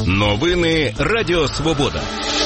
Новини Радіо Свобода.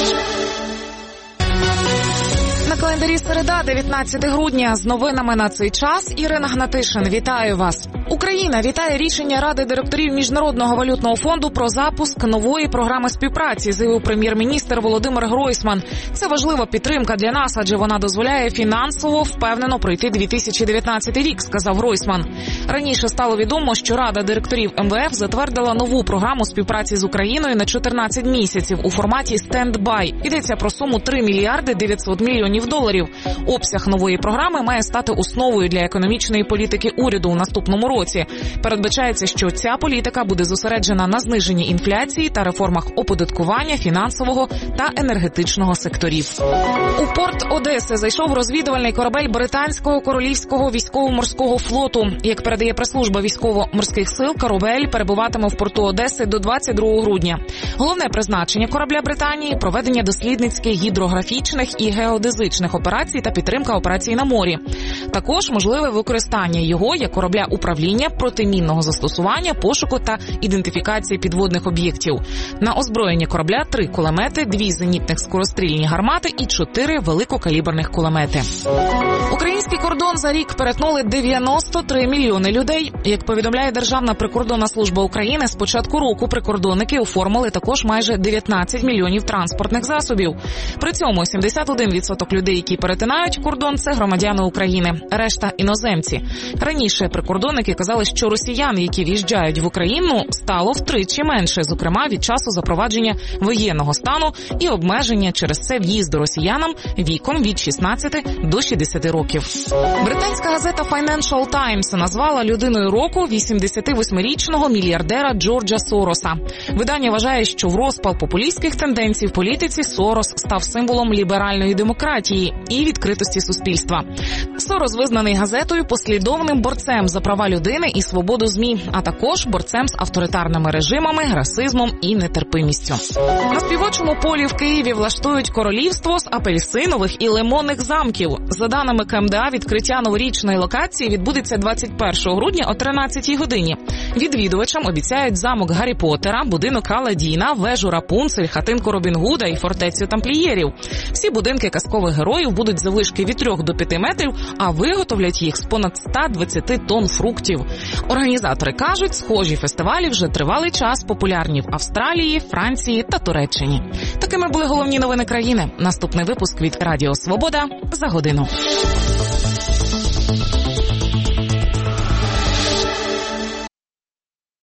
На календарі середа, 19 грудня. З новинами на цей час Ірина Гнатишин. Вітаю вас. Україна вітає рішення Ради директорів Міжнародного валютного фонду про запуск нової програми співпраці, заявив прем'єр-міністр Володимир Гройсман. Це важлива підтримка для нас, адже вона дозволяє фінансово впевнено пройти 2019 рік, сказав Гройсман. Раніше стало відомо, що Рада директорів МВФ затвердила нову програму співпраці з Україною на 14 місяців у форматі стендбай. Йдеться про суму 3 мільярди 900 мільйонів доларів. Обсяг нової програми має стати основою для економічної політики уряду у наступному році. Передбачається, що ця політика буде зосереджена на зниженні інфляції та реформах оподаткування, фінансового та енергетичного секторів. У порт Одеси зайшов розвідувальний корабель британського королівського військово-морського флоту. Як передає прес-служба військово-морських сил, корабель перебуватиме в порту Одеси до 22 грудня. Головне призначення корабля Британії – проведення дослідницьких, гідрографічних і геодезичних операцій та підтримка операцій на морі. Також можливе використання його як корабля управління, протимінного застосування, пошуку та ідентифікації підводних об'єктів. На озброєнні корабля 3 кулемети, 2 зенітних скорострільні гармати і 4 великокаліберних кулемети. Український кордон за рік перетнули 93 мільйони людей. Як повідомляє Державна прикордонна служба України, з початку року прикордонники оформили також майже 19 мільйонів транспортних засобів. При цьому 71% людей, які перетинають кордон, це громадяни України, решта – іноземці. Раніше прикордонники казали, що росіян, які в'їжджають в Україну, стало втричі менше, зокрема від часу запровадження воєнного стану і обмеження через це в'їзду росіянам віком від 16 до 60 років. Британська газета Financial Times назвала людиною року 88-річного мільярдера Джорджа Сороса. Видання вважає, що в розпал популістських тенденцій в політиці Сорос став символом ліберальної демократії і відкритості суспільства. Сорос визнаний газетою послідовним борцем за права людини і свободу ЗМІ, а також борцем з авторитарними режимами, расизмом і нетерпимістю. На співочому полі в Києві влаштують королівство з апельсинових і лимонних замків. За даними КМДА, відкриття новорічної локації відбудеться 21 грудня о 13 годині. Відвідувачам обіцяють замок Гаррі Поттера, будинок Аладдіна, вежу Рапунцель, хатинку Робін Гуда і фортецю тамплієрів. Всі будинки казкових героїв будуть заввишки від 3 до 5 метрів, а виготовлять їх з понад 120 тонн фруктів. Організатори кажуть, схожі фестивалі вже тривалий час популярні в Австралії, Франції та Туреччині. Такими були головні новини країни. Наступний випуск від Радіо Свобода за годину.